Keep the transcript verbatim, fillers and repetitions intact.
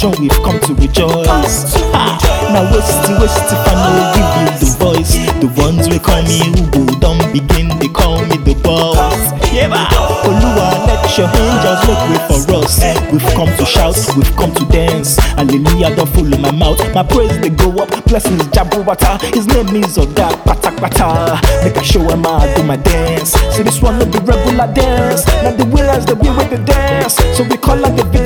nation we've come to rejoice. Ha! Now waste it, waste if I no give you the voice. The ones we call me Ugo don't begin, they call me the boss. Yeah, Oluwa, let your angels make way for us. We've come to shout, we've come to dance. Hallelujah, don't full in my mouth. My praise they go up, blessings Jabuwata. His name is Oga Patak Pata. Make I show him how I do my dance. See this one no be regular dance. Now the winners they be with the dance. So we call out the